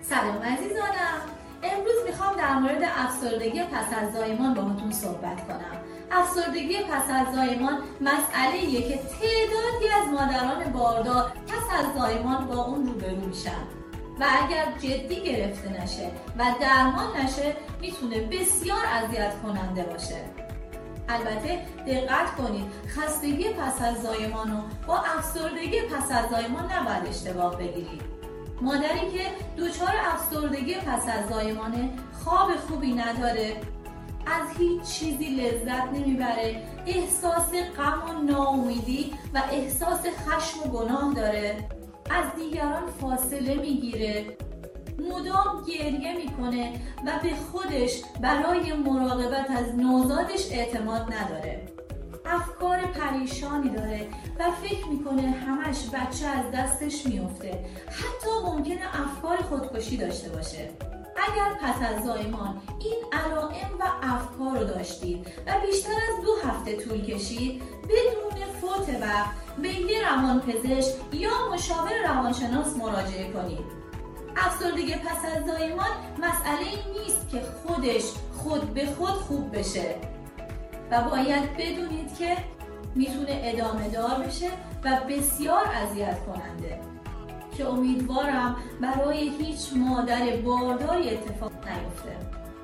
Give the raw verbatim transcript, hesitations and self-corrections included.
سلام عزیزانم، امروز میخوام در مورد افسردگی پس از زایمان باهاتون صحبت کنم. افسردگی پس از زایمان مسئله‌ایه که تعدادی از مادران باردار پس از زایمان با اون روبرو میشن و اگر جدی گرفته نشه و درمان نشه میتونه بسیار اذیت کننده باشه. البته دقت کنید، خستگی پس از زایمان رو با افسردگی پس از زایمان نباید اشتباه بگیرید. مادری که دچار افسردگی پس از زایمانه خواب خوبی نداره، از هیچ چیزی لذت نمیبره، احساس غم و ناامیدی و احساس خشم و گناه داره، از دیگران فاصله میگیره، مدام گریه میکنه و به خودش برای مراقبت از نوزادش اعتماد نداره، افکار پریشانی داره و فکر میکنه همش بچه از دستش میفته، حتی ممکنه افکار خودکشی داشته باشه. اگر پس از زایمان این علائم و افکار رو داشتید و بیشتر از دو هفته طول کشید، بدون فوت وقت به یه روانپزشک یا مشاور روانشناس مراجعه کنید. افسردگی پس از زایمان مسئله نیست که خودش خود به خود خوب بشه و باید بدونید که میتونه ادامه دار بشه و بسیار اذیت کننده که امیدوارم برای هیچ مادر بارداری اتفاق نیفته.